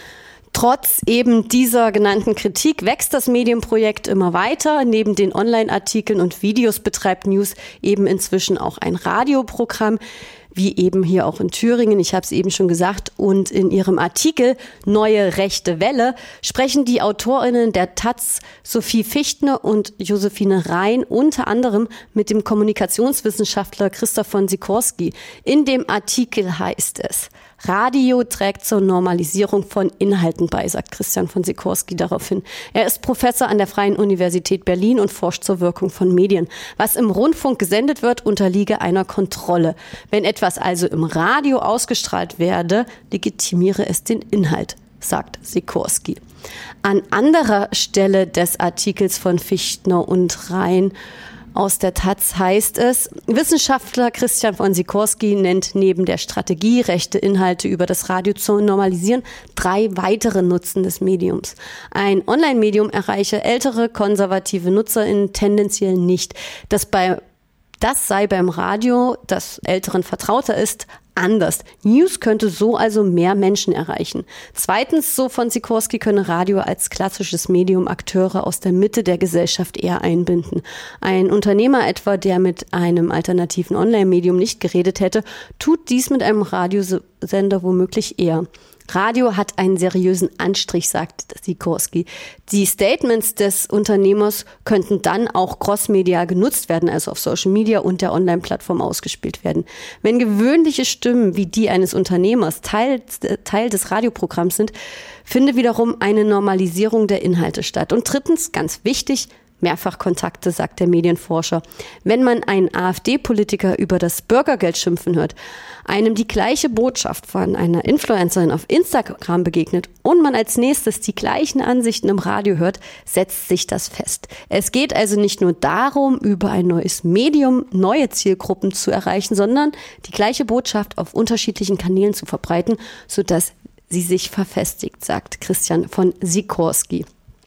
Trotz eben dieser genannten Kritik wächst das Medienprojekt immer weiter. Neben den Online-Artikeln und Videos betreibt News eben inzwischen auch ein Radioprogramm, wie eben hier auch in Thüringen, ich habe es eben schon gesagt. Und in ihrem Artikel Neue rechte Welle sprechen die AutorInnen der Taz Sophie Fichtner und Josephine Rhein unter anderem mit dem Kommunikationswissenschaftler Christoph von Sikorski. In dem Artikel heißt es: Radio trägt zur Normalisierung von Inhalten bei, sagt Christian von Sikorski daraufhin. Er ist Professor an der Freien Universität Berlin und forscht zur Wirkung von Medien. Was im Rundfunk gesendet wird, unterliege einer Kontrolle. Wenn etwas also im Radio ausgestrahlt werde, legitimiere es den Inhalt, sagt Sikorski. An anderer Stelle des Artikels von Fichtner und Rhein aus der Taz heißt es, Wissenschaftler Christian von Sikorski nennt neben der Strategie, rechte Inhalte über das Radio zu normalisieren, drei weitere Nutzen des Mediums. Ein Online-Medium erreiche ältere, konservative NutzerInnen tendenziell nicht. Das bei Das sei beim Radio, das Älteren vertrauter ist, anders. News könnte so also mehr Menschen erreichen. Zweitens, so von Sikorski, könne Radio als klassisches Medium Akteure aus der Mitte der Gesellschaft eher einbinden. Ein Unternehmer etwa, der mit einem alternativen Online-Medium nicht geredet hätte, tut dies mit einem Radiosender womöglich eher. Radio hat einen seriösen Anstrich, sagt Sikorski. Die Statements des Unternehmers könnten dann auch crossmedial genutzt werden, also auf Social Media und der Online-Plattform ausgespielt werden. Wenn gewöhnliche Stimmen wie die eines Unternehmers Teil, Teil des Radioprogramms sind, finde wiederum eine Normalisierung der Inhalte statt. Und drittens, ganz wichtig, Mehrfachkontakte, sagt der Medienforscher. Wenn man einen AfD-Politiker über das Bürgergeld schimpfen hört, einem die gleiche Botschaft von einer Influencerin auf Instagram begegnet und man als nächstes die gleichen Ansichten im Radio hört, setzt sich das fest. Es geht also nicht nur darum, über ein neues Medium neue Zielgruppen zu erreichen, sondern die gleiche Botschaft auf unterschiedlichen Kanälen zu verbreiten, sodass sie sich verfestigt, sagt Christian von Sikorski.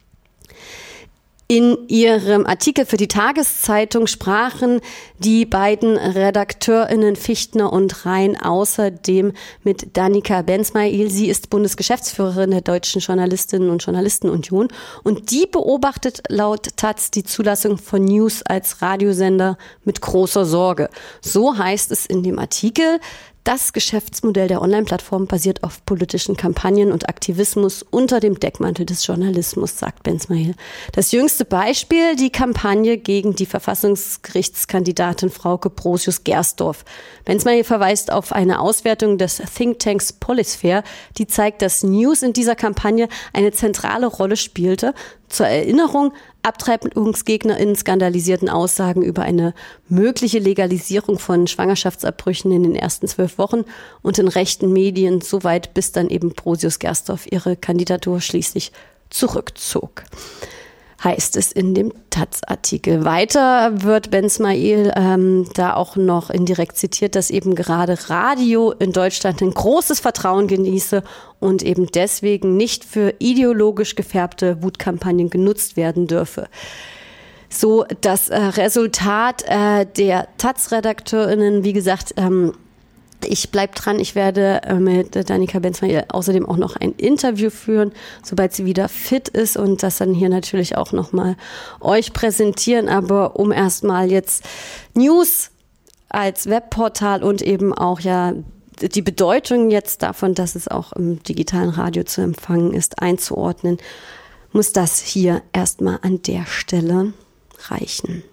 In ihrem Artikel für die Tageszeitung sprachen die beiden RedakteurInnen Fichtner und Rhein außerdem mit Danica Bensmail. Sie ist Bundesgeschäftsführerin der Deutschen Journalistinnen und Journalistenunion und die beobachtet laut Taz die Zulassung von News als Radiosender mit großer Sorge. So heißt es in dem Artikel. Das Geschäftsmodell der Online-Plattform basiert auf politischen Kampagnen und Aktivismus unter dem Deckmantel des Journalismus, sagt Bensmail. Das jüngste Beispiel, die Kampagne gegen die Verfassungsgerichtskandidatin Frauke Brosius-Gersdorf. Bensmail verweist auf eine Auswertung des Thinktanks Polisphere, die zeigt, dass News in dieser Kampagne eine zentrale Rolle spielte. Zur Erinnerung, AbtreibungsgegnerInnen skandalisierten Aussagen über eine mögliche Legalisierung von Schwangerschaftsabbrüchen in den ersten zwölf Wochen und in rechten Medien so weit, bis dann eben Brosius-Gersdorf ihre Kandidatur schließlich zurückzog. Heißt es in dem Taz-Artikel. Weiter wird Bensmail ähm, da auch noch indirekt zitiert, dass eben gerade Radio in Deutschland ein großes Vertrauen genieße und eben deswegen nicht für ideologisch gefärbte Wutkampagnen genutzt werden dürfe. So das äh, Resultat äh, der Taz-RedakteurInnen, wie gesagt, ähm, ich bleib dran, ich werde mit Danica Bensmail außerdem auch noch ein Interview führen, sobald sie wieder fit ist und das dann hier natürlich auch nochmal euch präsentieren. Aber um erstmal jetzt News als Webportal und eben auch ja die Bedeutung jetzt davon, dass es auch im digitalen Radio zu empfangen ist, einzuordnen, muss das hier erstmal an der Stelle reichen.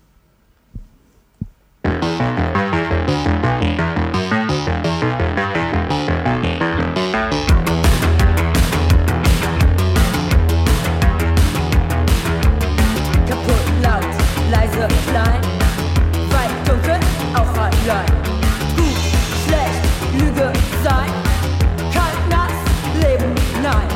Klein, weit dunkel, auch allein. Gut, schlecht, Lüge, sein. Kalt, nass, Leben, nein.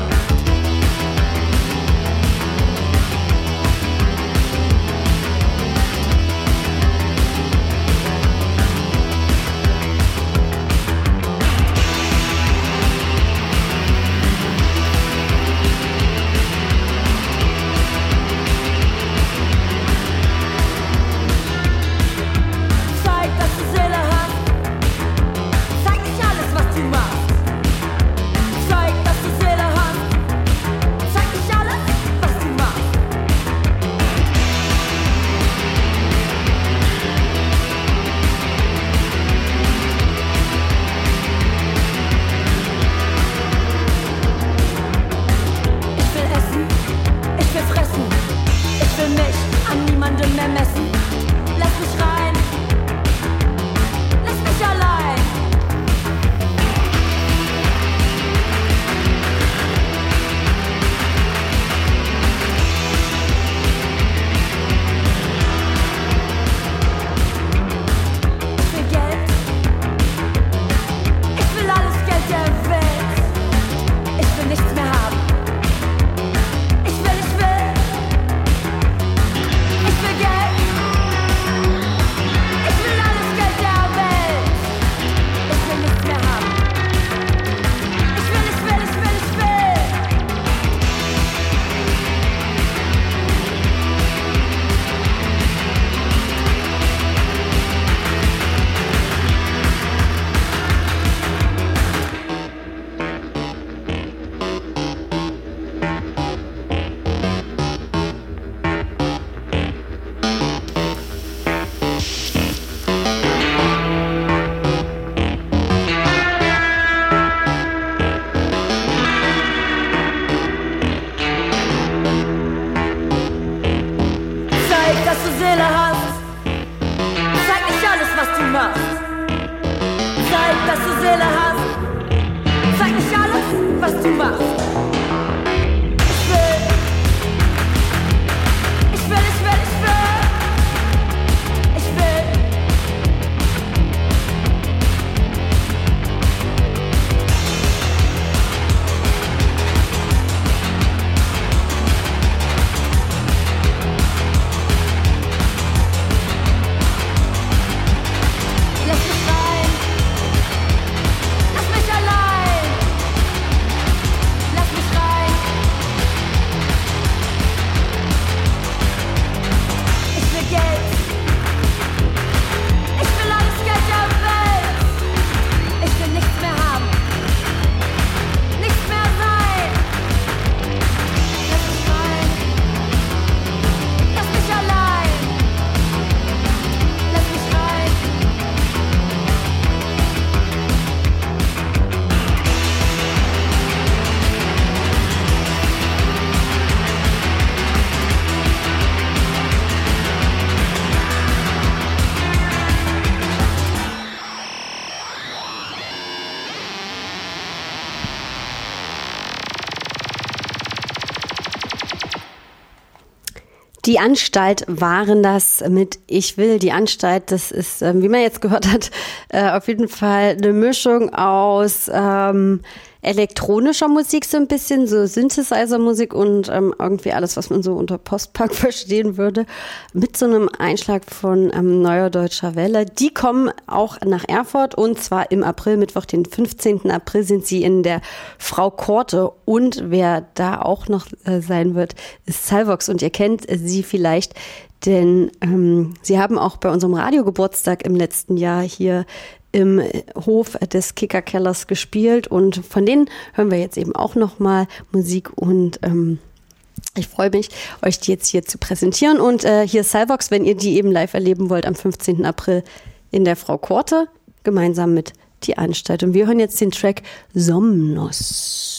Die Anstalt waren das mit Ich will. Die Anstalt, das ist, ähm, wie man jetzt gehört hat, äh, auf jeden Fall eine Mischung aus ähm, elektronischer Musik, so ein bisschen, so Synthesizer-Musik und ähm, irgendwie alles, was man so unter Post-Punk verstehen würde, mit so einem Einschlag von ähm, Neuer Deutscher Welle. Die kommen auch nach Erfurt und zwar im April, Mittwoch, den fünfzehnten April sind sie in der Frau Korte und wer da auch noch äh, sein wird, ist Salvox und ihr kennt sie vielleicht, denn ähm, sie haben auch bei unserem Radiogeburtstag im letzten Jahr hier im Hof des Kickerkellers gespielt und von denen hören wir jetzt eben auch nochmal Musik und ähm, ich freue mich, euch die jetzt hier zu präsentieren und äh, hier ist Salvox, wenn ihr die eben live erleben wollt, am fünfzehnten April in der Frau Korte, gemeinsam mit Die Anstalt und wir hören jetzt den Track Somnos.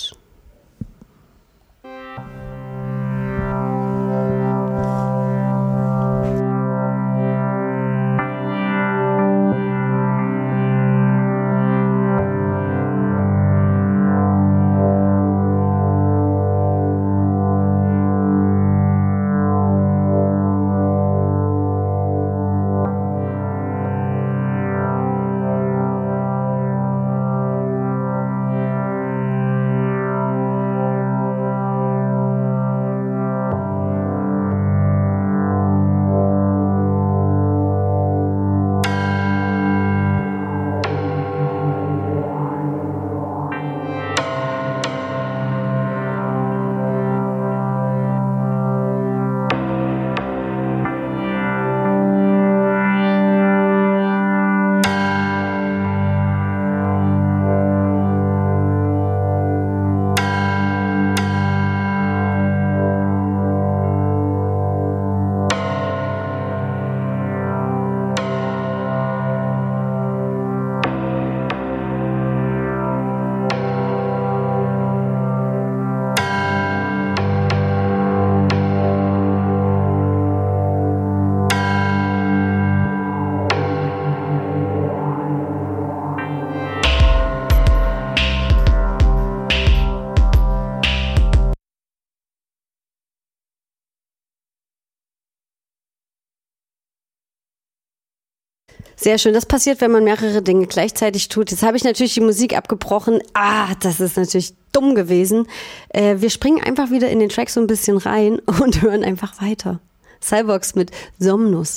Sehr schön. Das passiert, wenn man mehrere Dinge gleichzeitig tut. Jetzt habe ich natürlich die Musik abgebrochen. Ah, das ist natürlich dumm gewesen. Äh, wir springen einfach wieder in den Track so ein bisschen rein und hören einfach weiter. Salvox mit Somnus.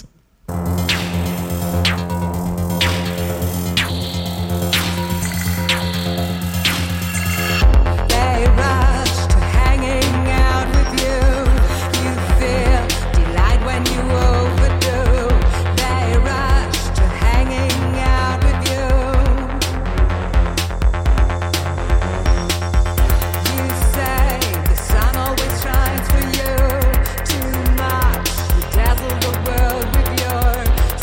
Dazzle the world with your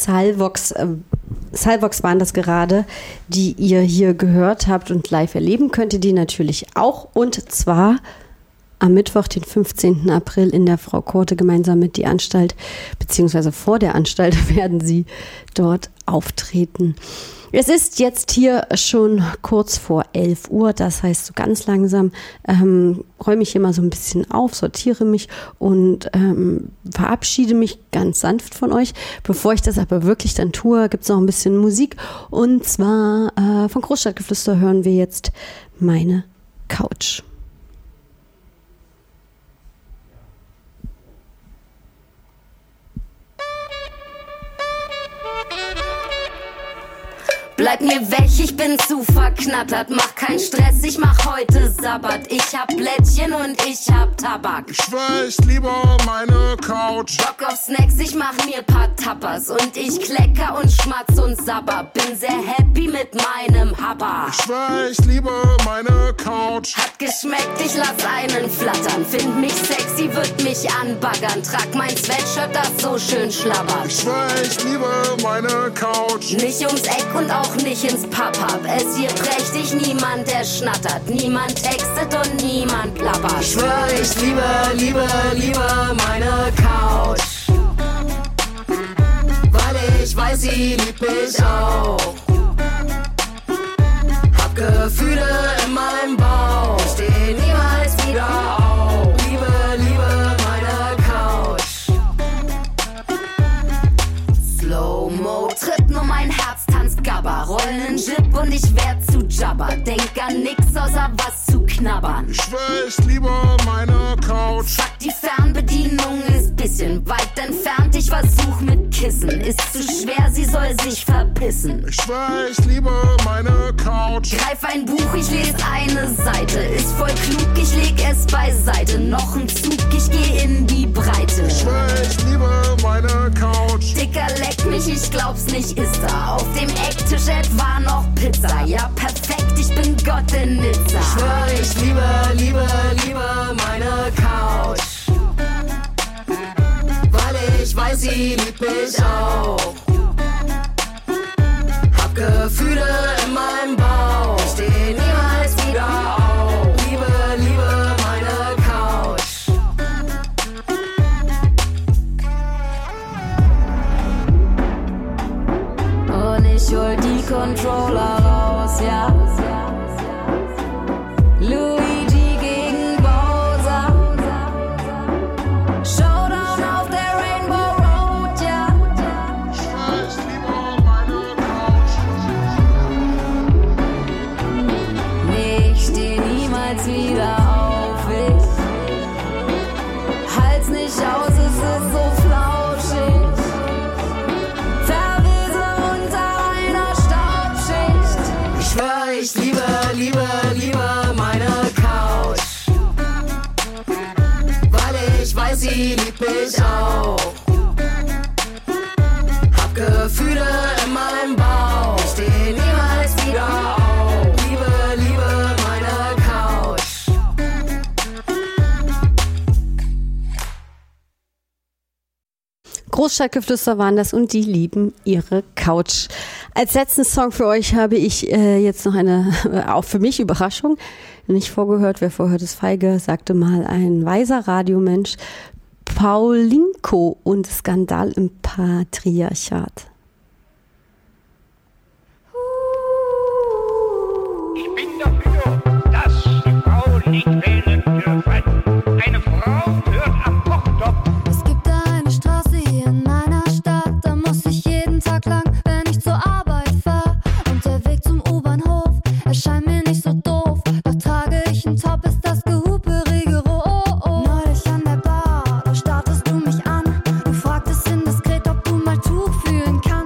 Salvox, äh, Salvox waren das gerade, die ihr hier gehört habt und live erleben könnt ihr die natürlich auch. Und zwar am Mittwoch, den fünfzehnten April in der Frau Korte gemeinsam mit die Anstalt, beziehungsweise vor der Anstalt werden sie dort auftreten. Es ist jetzt hier schon kurz vor elf Uhr, das heißt so ganz langsam ähm, räume ich hier mal so ein bisschen auf, sortiere mich und ähm, verabschiede mich ganz sanft von euch. Bevor ich das aber wirklich dann tue, gibt es noch ein bisschen Musik und zwar äh, von Großstadtgeflüster hören wir jetzt Meine Couch. Bleib mir weg, ich bin zu verknattert. Mach keinen Stress, ich mach heute Sabbat. Ich hab Plättchen und ich hab Tabak. Ich schwör, ich liebe meine Couch. Bock auf Snacks, ich mach mir paar Tapas. Und ich klecker und schmatz und sabber. Bin sehr happy mit meinem Happer. Ich schwör, ich liebe meine Couch. Hat geschmeckt, ich lass einen flattern. Find mich sexy, würd mich anbaggern. Trag mein Sweatshirt, das so schön schlabbert. Ich schwör, ich liebe meine Couch. Nicht ums Eck und auch nicht ins Pub-Hub. Es hier prächtig, niemand der schnattert. Niemand textet und niemand plappert. Ich schwör, ich liebe, liebe, liebe meine Couch. Weil ich weiß, sie liebt mich auch. Hab Gefühle in meinem Bauch. Steh niemals wieder auf. Liebe, liebe meine Couch. Slow-Mo, tritt nur mein Herz, tanzt Gabba. Rollen einen Jip und ich werd zu Jabba. Denk an nix außer was zu knabbern. Ich schwör, ich liebe meine Couch. Fuck, die Fernbedienung ist bisschen weit entfernt. Ich versuch mit Kissen. Ist zu schwer, sie soll sich verpissen. Ich schwör, ich liebe meine Couch. Greif ein Buch, ich lese eine Seite. Ist voll klug, ich leg es beiseite. Noch ein Zug, ich geh in die Breite. Ich schwör, ich liebe meine Couch. Dicker, leck mich, ich glaub's nicht, ist da. Auf dem Ecktisch etwa noch Pizza. Ja, perfekt, ich bin Gott in Nizza. Ich schwör, ich liebe, liebe, liebe meine Couch. Weil ich weiß, sie liebt mich auch. Hab Gefühle in meinem Bauch. Steh niemals wieder auf. Liebe, liebe meine Couch. Und ich hol die Controller raus, ja. Luigi gegen Bowser. Showdown auf der Rainbow Road, ja. Ich schwör, ich liebe meine Couch. Nee, ich steh niemals wieder auf, ich halt's nicht aus, es ist so flauschig. Verwese unter einer Staubschicht. Ich schwör, ich liebe, liebe, liebe meine Couch. Weil ich weiß, sie liebt mich auch. Hab Gefühle in meinem Bauch. Steh niemals wieder auf. Liebe, liebe meine Couch. Großstadtgeflüster waren das und die lieben ihre Couch. Als letzten Song für euch habe ich äh, jetzt noch eine, äh, auch für mich Überraschung, nicht vorgehört. Wer vorhört ist feige, sagte mal ein weiser Radiomensch. Paulinko und Skandal im Patriarchat. Ich bin dafür, dass die Frauen nicht wählen dürfen. Eine Frau hört am Kochtopf. Es gibt da eine Straße hier in meiner Stadt, da muss ich jeden Tag lang, wenn ich zur Arbeit fahr. Und der Weg zum U-Bahnhof erscheint mir nicht so doof. Doch trage ich einen Top, ist das gehuperige Roh. Neulich an der Bar, da starrtest du mich an. Du fragtest indiskret, ob du mal Tuch fühlen kannst.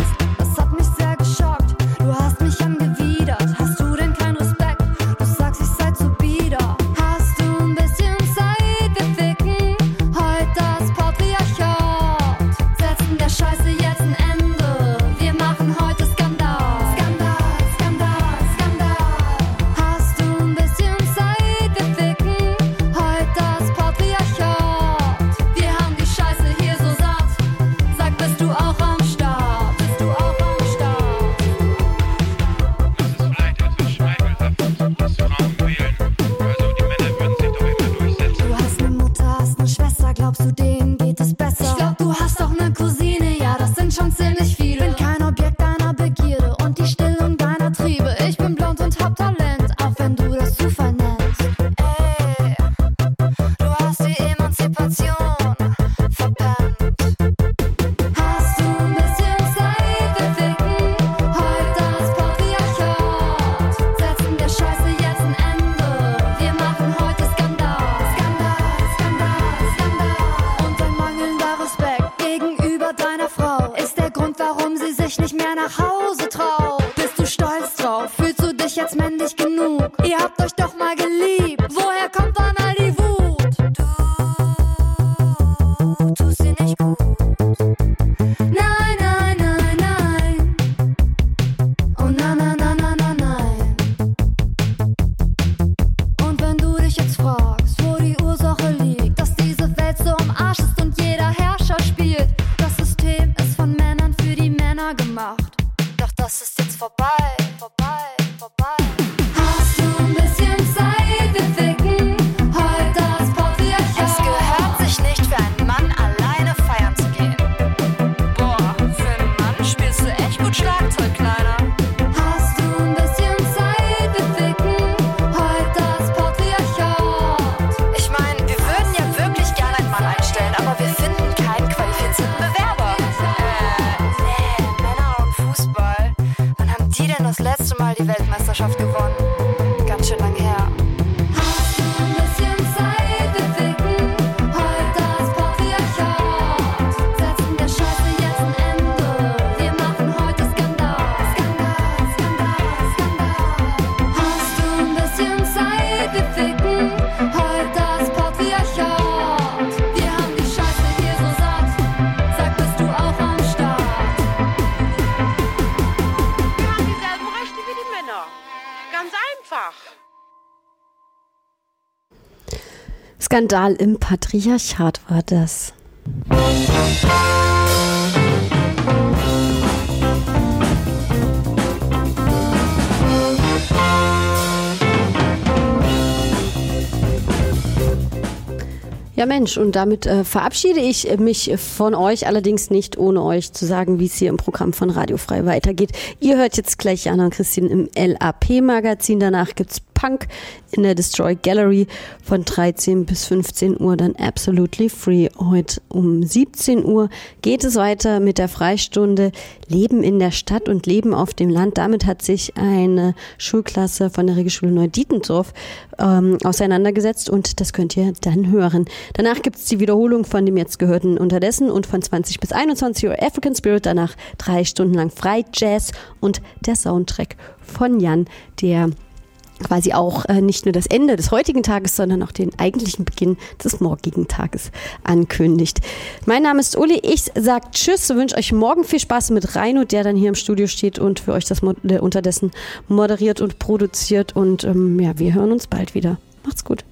glaubst du, denen geht es besser? Ich glaub, du hast auch ne Cousine, ja, das sind schon ziemlich viele. Bin kein Objekt deiner Begierde und die Stillung deiner Triebe. Ich bin blond und hab Talent, auch wenn du das Zufall nennst. Ey, du hast die Emanzipation verpennt. Hast du ein bisschen Zeit, wir ficken heute das Patriarchat. Setzen der Scheiße jetzt ein Ende, wir machen heute Skandal. Skandal, Skandal, Skandal. Und dein mangelnder Respekt gegenüber deiner Frau ist der Grund, warum sie sich nicht mehr nach Hause traut. Bist du stolz drauf? Fühlst du dich jetzt männlich genug? Ihr habt euch doch mal geliebt. Woher kommt dann all die Wut? Du tust dir nicht gut. Nein, nein, nein, nein. Oh nein, nein, nein, nein, nein, nein. Und wenn du dich jetzt fragst, wo die Ursache liegt, dass diese Welt so am Arsch ist und jeder Herrscher spielt, das System ist von Männern für die Männer gemacht. Doch das ist jetzt vorbei, vorbei, vorbei. Hast du ein bisschen Zeit, wir ficken heute das Patriarchat. Es gehört sich nicht für einen Mann alleine feiern zu gehen. Boah, für einen Mann spielst du echt gut Schlagzeug, Kleiner. Hast du ein bisschen Zeit, wir ficken heute das Patriarchat. Ich meine, wir würden ja wirklich gerne einen Mann einstellen, aber wir finden keinen qualifizierten Bewerber. Äh, nee, Männer und Fußball. Wann haben die denn das letzte Mal die Weltmeisterschaft gewonnen? Ganz schön lang her. Hast du ein bisschen Zeit, wir ficken heute das Patriarchat. Setzen der Scheiße jetzt ein Ende, wir machen heute Skandal. Skandal, Skandal, Skandal. Hast du ein bisschen Zeit, wir ficken heute das Patriarchat. Wir haben die Scheiße hier so satt, sag, bist du auch am Start? Wir haben dieselben Rechte wie die Männer. Ganz einfach. Skandal im Patriarchat war das. Ja Mensch, und damit äh, verabschiede ich mich von euch, allerdings nicht ohne euch zu sagen, wie es hier im Programm von Radio Frei weitergeht. Ihr hört jetzt gleich Jana und Christine im L A P-Magazin, danach gibt's Punk in der Destroy Gallery von dreizehn bis fünfzehn Uhr, dann Absolutely Free. Heute um siebzehn Uhr geht es weiter mit der Freistunde Leben in der Stadt und Leben auf dem Land. Damit hat sich eine Schulklasse von der Regelschule Neudietendorf ähm, auseinandergesetzt und das könnt ihr dann hören. Danach gibt es die Wiederholung von dem jetzt gehörten Unterdessen und von zwanzig bis einundzwanzig Uhr African Spirit, danach drei Stunden lang Frei Jazz und der Soundtrack von Jan, der quasi auch äh, nicht nur das Ende des heutigen Tages, sondern auch den eigentlichen Beginn des morgigen Tages ankündigt. Mein Name ist Uli, ich sage Tschüss, wünsche euch morgen viel Spaß mit Reino, der dann hier im Studio steht und für euch das Mo- äh, unterdessen moderiert und produziert und ähm, ja, wir hören uns bald wieder. Macht's gut.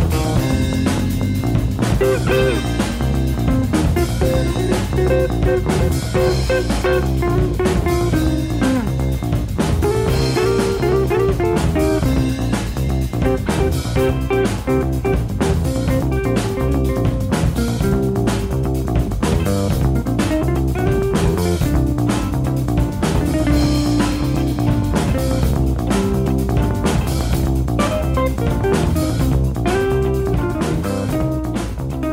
Thank you.